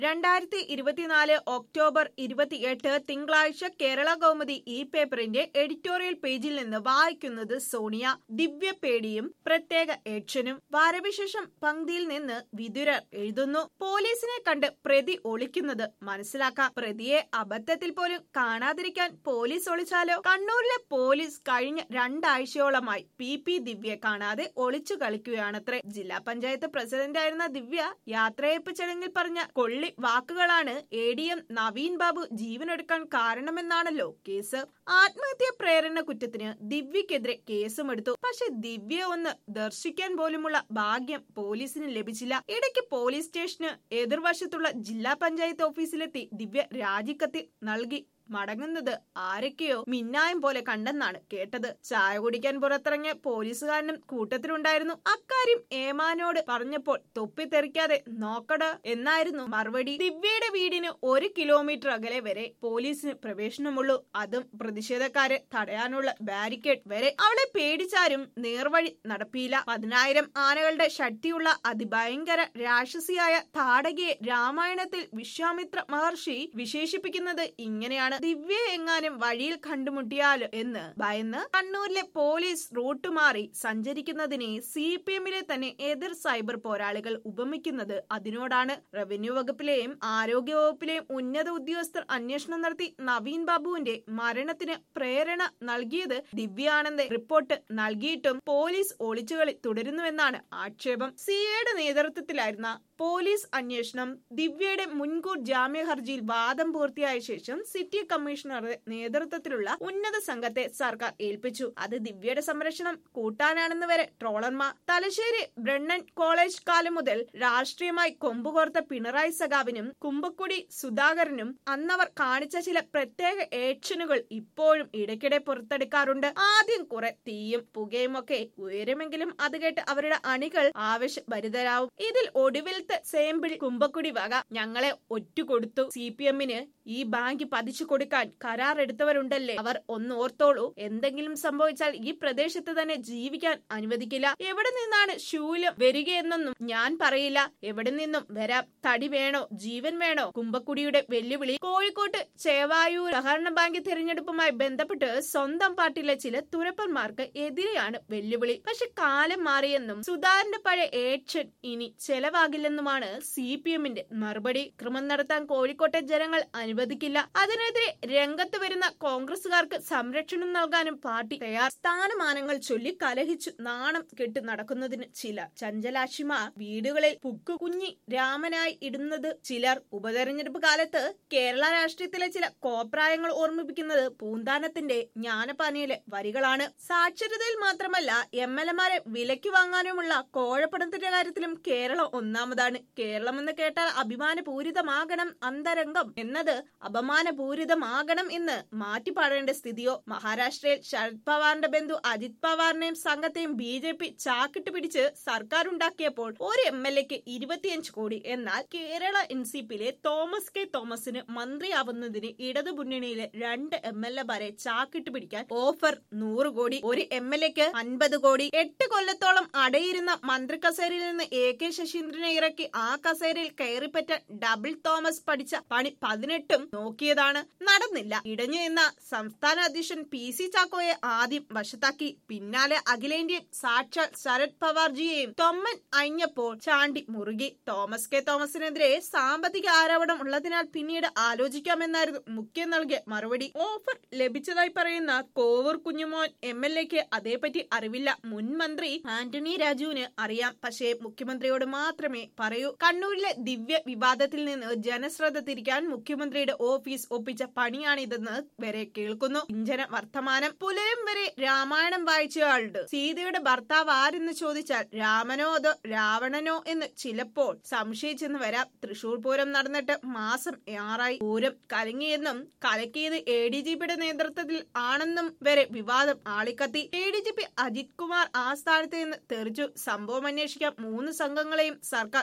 2024 October 28 തിങ്കളാഴ്ച കേരള കൗമുദി ഈ പേപ്പറിന്റെ എഡിറ്റോറിയൽ പേജിൽ നിന്ന് വായിക്കുന്നത് സോണിയ. ദിവ്യ പേടിയും പ്രത്യേക ആക്ഷനും. വാരവിശേഷം പങ്ക്തിയിൽ നിന്ന് വിതുരർ എഴുതുന്നു. പോലീസിനെ കണ്ട് പ്രതി ഒളിക്കുന്നത് മനസ്സിലാക്കാം. പ്രതിയെ അബദ്ധത്തിൽ പോലും കാണാതിരിക്കാൻ പോലീസ് ഒളിച്ചാലോ? കണ്ണൂരിലെ പോലീസ് കഴിഞ്ഞ 2 ആഴ്ചയോളമായി പി ദിവ്യയെ കാണാതെ ഒളിച്ചു കളിക്കുകയാണത്രേ. ജില്ലാ പഞ്ചായത്ത് പ്രസിഡന്റായിരുന്ന ദിവ്യ യാത്രയയപ്പ് ചടങ്ങിൽ പറഞ്ഞ കൊള്ളി വാക്കുകളാണ് ADM നവീൻ ബാബു ജീവനൊടുക്കാൻ കാരണമെന്നാണല്ലോ കേസ്. ആത്മഹത്യാ പ്രേരണ കുറ്റത്തിന് ദിവ്യക്കെതിരെ കേസുമെടുത്തു. പക്ഷെ ദിവ്യ ഒന്ന് ദർശിക്കാൻ പോലുമുള്ള ഭാഗ്യം പോലീസിന് ലഭിച്ചില്ല. ഇടയ്ക്ക് പോലീസ് സ്റ്റേഷന് എതിർവശത്തുള്ള ജില്ലാ പഞ്ചായത്ത് ഓഫീസിലെത്തി ദിവ്യ രാജിക്കത്ത് നൽകി മടങ്ങുന്നത് ആരൊക്കെയോ മിന്നായം പോലെ കണ്ടെന്നാണ് കേട്ടത്. ചായ കുടിക്കാൻ പുറത്തിറങ്ങിയ പോലീസുകാരനും കൂട്ടത്തിലുണ്ടായിരുന്നു. അക്കാര്യം ഏമാനോട് പറഞ്ഞപ്പോൾ തൊപ്പിത്തെറിക്കാതെ നോക്കട എന്നായിരുന്നു മറുപടി. ദിവ്യയുടെ വീടിന് 1 കിലോമീറ്റർ അകലെ വരെ പോലീസിന് പ്രവേശനമുള്ളൂ. അതും പ്രതിഷേധക്കാരെ തടയാനുള്ള ബാരിക്കേഡ് വരെ. അവളെ പേടിച്ചാരും നേർവഴി നടപ്പിയില്ല. 10,000 ആനകളുടെ ശക്തിയുള്ള അതിഭയങ്കര രാക്ഷസിയായ താടകയെ രാമായണത്തിൽ വിശ്വാമിത്ര മഹർഷി വിശേഷിപ്പിക്കുന്നത് ഇങ്ങനെയാണ്. ദിവ്യ എങ്ങാനും വഴിയിൽ കണ്ടുമുട്ടിയാലോ എന്ന് ഭയന്ന് കണ്ണൂരിലെ പോലീസ് റൂട്ട് മാറി സഞ്ചരിക്കുന്നതിനെ CPM-ലെ തന്നെ എതിർ സൈബർ പോരാളികൾ ഉപമിക്കുന്നത് അതിനോടാണ്. റവന്യൂ വകുപ്പിലെയും ആരോഗ്യ വകുപ്പിലെയും ഉന്നത ഉദ്യോഗസ്ഥർ അന്വേഷണം നടത്തി നവീൻ ബാബുവിന്റെ മരണത്തിന് പ്രേരണ നൽകിയത് ദിവ്യയാണെന്ന് റിപ്പോർട്ട് നൽകിയിട്ടും പോലീസ് ഒളിച്ചുകളി തുടരുന്നുവെന്നാണ് ആക്ഷേപം. CAയുടെ നേതൃത്വത്തിലായിരുന്ന പോലീസ് അന്വേഷണം ദിവ്യയുടെ മുൻകൂർ ജാമ്യ ഹർജിയിൽ വാദം പൂർത്തിയായ ശേഷം സിറ്റി കമ്മീഷണറുടെ നേതൃത്വത്തിലുള്ള ഉന്നത സംഘത്തെ സർക്കാർ ഏൽപ്പിച്ചു. അത് ദിവ്യയുടെ സംരക്ഷണം കൂട്ടാനാണെന്ന് വരെ ട്രോളർമാർ. തലശ്ശേരി ബ്രണ്ണൻ കോളേജ് കാലം മുതൽ രാഷ്ട്രീയമായി കൊമ്പുകോർത്ത പിണറായി സഖാവിനും കുമ്പക്കുടി സുധാകരനും അന്നവർ കാണിച്ച ചില പ്രത്യേക ആക്ഷനുകൾ ഇപ്പോഴും ഇടയ്ക്കിടെ പുറത്തെടുക്കാറുണ്ട്. ആദ്യം കുറെ തീയും പുകയും ഒക്കെ ഉയരുമെങ്കിലും അത് കേട്ട് അവരുടെ അണികൾ ആവേശഭരിതരാവും. ഇതിൽ ഒടുവിലത്തെ സേമ്പിൾ കുമ്പക്കുടി വക ഞങ്ങളെ ഒറ്റുകൊടുത്തു. CPM-ന് ഈ ബാങ്ക് പതിച്ചു കൊടുക്കാൻ കരാർ എടുത്തവരുണ്ടല്ലേ, അവർ ഒന്ന് ഓർത്തോളൂ. എന്തെങ്കിലും സംഭവിച്ചാൽ ഈ പ്രദേശത്ത് തന്നെ ജീവിക്കാൻ അനുവദിക്കില്ല. എവിടെ നിന്നാണ് ശൂലം വരികയെന്നൊന്നും ഞാൻ പറയില്ല. എവിടെ നിന്നും വരാം. തടി വേണോ ജീവൻ വേണോ? കുമ്പക്കുടിയുടെ വെല്ലുവിളി. കോഴിക്കോട്ട് ചേവായൂർ സഹകരണ ബാങ്ക് തിരഞ്ഞെടുപ്പുമായി ബന്ധപ്പെട്ട് സ്വന്തം പാർട്ടിയിലെ ചില തുരപ്പന്മാർക്ക് എതിരെയാണ് വെല്ലുവിളി. പക്ഷെ കാലം മാറിയെന്നും സുധാകരന്റെ പഴയ ആക്ഷൻ ഇനി ചെലവാകില്ലെന്നുമാണ് CPM-ന്റെ മറുപടി. ക്രമം നടത്താൻ കോഴിക്കോട്ടെ ജനങ്ങൾ അനുവദിക്കില്ല. അതിനെതിരെ രംഗത്ത് വരുന്ന കോൺഗ്രസുകാർക്ക് സംരക്ഷണം നൽകാനും പാർട്ടി തയ്യാർ. സ്ഥാനമാനങ്ങൾ ചൊല്ലി കലഹിച്ചു നാണം കെട്ട് നടക്കുന്നതിന് ചില ചഞ്ചലാക്ഷിമാർ വീടുകളിൽ പുക്കുകുഞ്ഞി രാമനായി ഇടുന്നത് ചിലർ. ഉപതെരഞ്ഞെടുപ്പ് കാലത്ത് കേരള രാഷ്ട്രീയത്തിലെ ചില കോപ്രായങ്ങൾ ഓർമ്മിപ്പിക്കുന്നത് പൂന്താനത്തിന്റെ ജ്ഞാനപാനയിലെ വരികളാണ്. സാക്ഷരതയിൽ മാത്രമല്ല MLA-മാരെ വിലയ്ക്ക് വാങ്ങാനുമുള്ള കോഴപ്പണത്തിന്റെ കാര്യത്തിലും കേരളം ഒന്നാമതാണ്. കേരളം എന്ന് കേട്ടാൽ അഭിമാനപൂരിതമാകണം അന്തരംഗം എന്നത് അപമാനപൂരിതമാകണം എന്ന് മാറ്റി പാടേണ്ട സ്ഥിതിയോ? മഹാരാഷ്ട്രയിൽ ശരത് പവാറിന്റെ ബന്ധു അജിത് പവാറിനെയും സംഘത്തെയും BJP ചാക്കിട്ട് പിടിച്ച് സർക്കാർ ഉണ്ടാക്കിയപ്പോൾ ഒരു MLA-ക്ക് 25 കോടി. എന്നാൽ കേരള NCP-യിലെ തോമസ് കെ തോമസിന് മന്ത്രിയാവുന്നതിന് ഇടതു മുന്നണിയിലെ 2 MLA-മാരെ ചാക്കിട്ട് പിടിക്കാൻ ഓഫർ 100 കോടി. ഒരു MLA-ക്ക് 50 കോടി. 8 കൊല്ലത്തോളം അടയിരുന്ന മന്ത്രി കസേരയിൽ നിന്ന് AK ശശീന്ദ്രനെ ഇറക്കി ആ കസേരയിൽ കയറിപ്പറ്റാൻ ഡബിൾ തോമസ് പഠിച്ച പണി 18ഉം നോക്കിയതാണ്. നടന്നില്ല. ഇടഞ്ഞു നിന്ന സംസ്ഥാന അധ്യക്ഷൻ PC ചാക്കോയെ ആദ്യം വശത്താക്കി. പിന്നാലെ അഖിലേന്ത്യൻ സാക്ഷാൽ ശരത് പവാർജിയെയും തൊമ്മൻ അഴിഞ്ഞപ്പോൾ ചാണ്ടി മുറുകി. തോമസ് കെ തോമസിനെതിരെ സാമ്പത്തിക ആരോപണം ഉള്ളതിനാൽ പിന്നീട് ആലോചിക്കാമെന്നായിരുന്നു മുഖ്യം നൽകിയ മറുപടി. ഓഫർ ലഭിച്ചതായി പറയുന്ന കോവൂർ കുഞ്ഞുമോൻ MLA-ക്ക് അതേപറ്റി അറിവില്ല. മുൻ മന്ത്രി ആന്റണി രാജുവിന് അറിയാം. പക്ഷേ മുഖ്യമന്ത്രിയോട് മാത്രമേ പറയൂ. കണ്ണൂരിലെ ദിവ്യ വിവാദത്തിൽ നിന്ന് ജനശ്രദ്ധ തിരിക്കാൻ മുഖ്യമന്ത്രിയുടെ ഓഫീസ് ഒപ്പിച്ച പണിയാണിതെന്ന് വരെ കേൾക്കുന്നു. ഇഞ്ചന വർത്തമാനം. പുലരും വരെ രാമായണം വായിച്ചയാളുണ്ട്. സീതയുടെ ഭർത്താവ് ആരെന്ന് ചോദിച്ചാൽ രാമനോ അതോ രാവണനോ എന്ന് ചിലപ്പോൾ സംശയിച്ചെന്ന് വരാം. തൃശൂർ പൂരം നടന്നിട്ട് മാസം 6 പൂരം കലങ്ങിയെന്നും കലക്കിയത് ADGP-യുടെ നേതൃത്വത്തിൽ ആണെന്നും വരെ വിവാദം ആളിക്കത്തി. ADGP അജിത് കുമാർ ആ സ്ഥാനത്ത് നിന്ന് തെറിച്ചു. സംഭവം അന്വേഷിക്കാൻ 3 സംഘങ്ങളെയും സർക്കാർ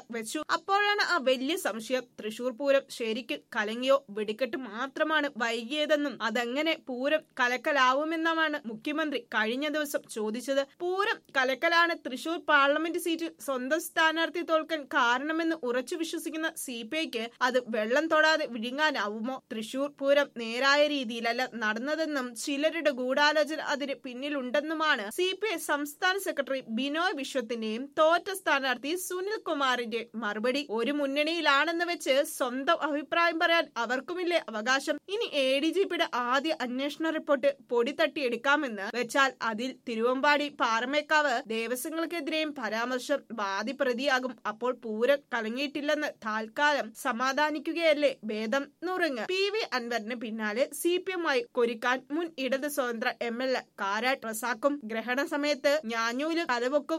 വെച്ചു. അപ്പോഴാണ് ആ വലിയ സംശയം. തൃശൂർ പൂരം ശരിക്കും കലങ്ങിയോ, വെടിക്കെട്ട് മാത്രമാണ് വൈകിയതെന്നും അതെങ്ങനെ പൂരം കലക്കലാവുമെന്നുമാണ് മുഖ്യമന്ത്രി കഴിഞ്ഞ ദിവസം ചോദിച്ചത്. പൂരം കലക്കലാണ് തൃശൂർ പാർലമെന്റ് സീറ്റിൽ സ്വന്തം സ്ഥാനാർത്ഥി തോൽക്കാൻ കാരണമെന്ന് ഉറച്ചു വിശ്വസിക്കുന്ന CPIക്ക് അത് വെള്ളം തൊടാതെ വിഴുങ്ങാനാവുമോ? തൃശൂർ പൂരം നേരായ രീതിയിലല്ല നടന്നതെന്നും ചിലരുടെ ഗൂഢാലോചന അതിന് പിന്നിലുണ്ടെന്നുമാണ് CPI സംസ്ഥാന സെക്രട്ടറി ബിനോയ് വിശ്വത്തിന്റെയും തോറ്റ സ്ഥാനാർത്ഥി സുനിൽ കുമാറിന്റെ മറുപടി. ഒരു മുന്നണിയിലാണെന്ന് വെച്ച് സ്വന്തം അഭിപ്രായം പറയാൻ അവർക്കുമില്ലേ അവകാശം? ഇനി ADGPയുടെ ആദ്യ അന്വേഷണ റിപ്പോർട്ട് പൊടി തട്ടിയെടുക്കാമെന്ന് വെച്ചാൽ അതിൽ തിരുവമ്പാടി പാറമേക്കാവ് ദേവസ്വങ്ങൾക്കെതിരെയും പരാമർശം വാദിപ്രതിയാകും. അപ്പോൾ പൂരം കലങ്ങിയിട്ടില്ലെന്ന് താൽക്കാലം സമാധാനിക്കുകയല്ലേ ഭേദം. നുറുങ്ങ്. PV അൻവറിന് പിന്നാലെ CPI കൊരിക്കാൻ മുൻ ഇടത് സ്വതന്ത്ര MLA കാരാട്ട് റസാഖും ഗ്രഹണ സമയത്ത് ഞാഞ്ഞൂല് തലവൊക്കും